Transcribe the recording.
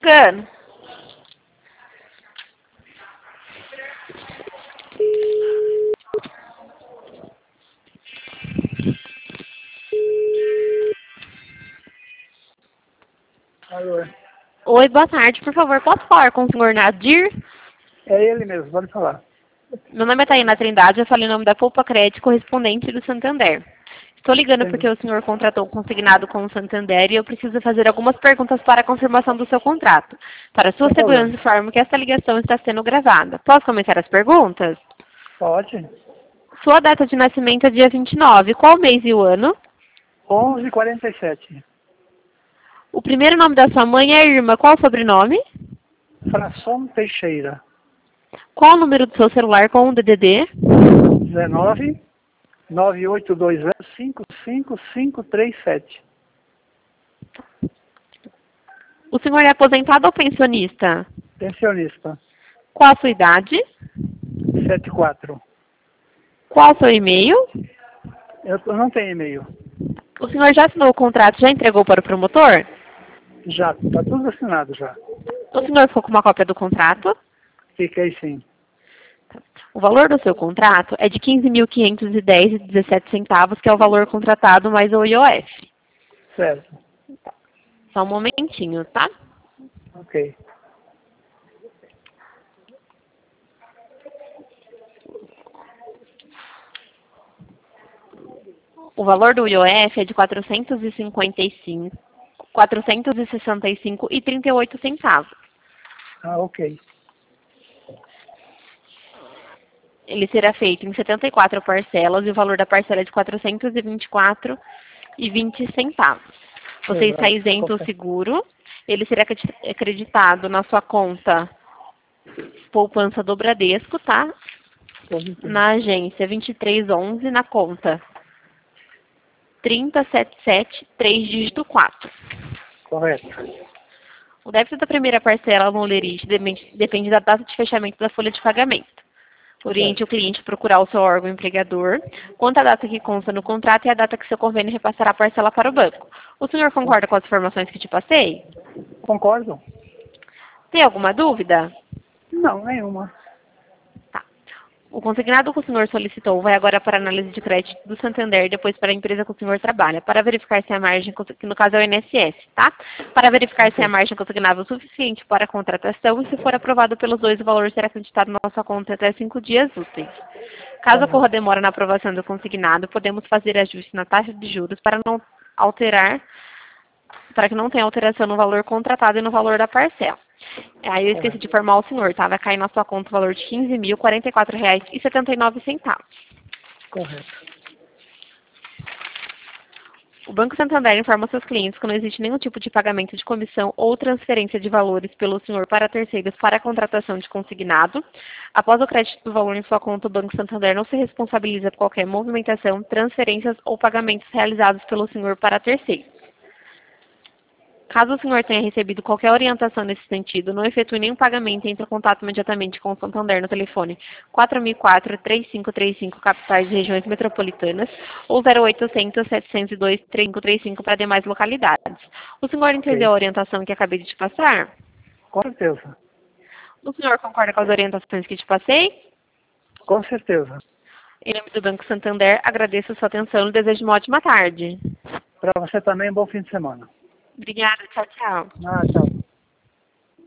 Cano. Alô, Oi, boa tarde. Por favor, posso falar com o senhor Nadir? é ele mesmo, pode falar. Meu nome é Taina Trindade, eu falo em nome da Poupa Crédito, correspondente do Santander. Estou ligando porque Sim, o senhor contratou um consignado com o Santander e eu preciso fazer algumas perguntas para a confirmação do seu contrato. Para sua sem segurança, problema. informo que esta ligação está sendo gravada. Posso começar as perguntas? Pode. Sua data de nascimento é dia 29. Qual o mês e o ano? 11h47. O primeiro nome da sua mãe é Irma. Qual o sobrenome? Frasson Teixeira. Qual o número do seu celular com o DDD? 19 9820 55537. O senhor é aposentado ou pensionista? Pensionista. Qual a sua idade? 74. Qual o seu e-mail? Eu não tenho e-mail. O senhor já assinou o contrato, já entregou para o promotor? Já, tá tudo assinado já. O senhor ficou com uma cópia do contrato? Fiquei sim. O valor do seu contrato é de R$ 15.510,17, que é o valor contratado mais o IOF. Certo. Só um momentinho, tá? Ok. O valor do IOF é de R$ 465,38. Ah, ok. Ele será feito em 74 parcelas e o valor da parcela é de R$ 424,20. Você está Exato. isento do seguro. Ele será acreditado na sua conta poupança do Bradesco, tá? Positivo. Na agência 2311, na conta 3077, 3 dígito 4. Correto. O débito da primeira parcela no Lerite depende da data de fechamento da folha de pagamento. Oriente o cliente a procurar o seu órgão empregador. Quanto à data que consta no contrato é a data que seu convênio repassará a parcela para o banco. O senhor concorda com as informações que te passei? Concordo? Tem alguma dúvida? Não, nenhuma. Tá. O consignado que o senhor solicitou vai agora para a análise de crédito do Santander, depois para a empresa que o senhor trabalha, para verificar se a margem, que no caso é o INSS, tá? Para verificar se a Ok. margem consignável é suficiente para a contratação e se for aprovado pelos dois, o valor será acreditado na nossa conta até 5 dias úteis. Caso Tá bom. ocorra demora na aprovação do consignado, podemos fazer ajuste na taxa de juros para que não tenha alteração no valor contratado e no valor da parcela. Aí eu esqueci Correto. de informar o senhor, tá? Vai cair na sua conta o valor de R$ 15.044,79. Correto. O Banco Santander informa seus clientes que não existe nenhum tipo de pagamento de comissão ou transferência de valores pelo senhor para terceiros para a contratação de consignado. Após o crédito do valor em sua conta, o Banco Santander não se responsabiliza por qualquer movimentação, transferências ou pagamentos realizados pelo senhor para terceiros. Caso o senhor tenha recebido qualquer orientação nesse sentido, não efetue nenhum pagamento e entre em contato imediatamente com o Santander no telefone 4004-3535, capitais e regiões metropolitanas, ou 0800-702-3535 para demais localidades. O senhor entendeu Ok. a orientação que acabei de te passar? Com certeza. O senhor concorda com as orientações que te passei? Com certeza. Em nome do Banco Santander, agradeço a sua atenção e desejo uma ótima tarde. Para você também, bom fim de semana. Obrigada, tchau, tchau. Ah, tchau.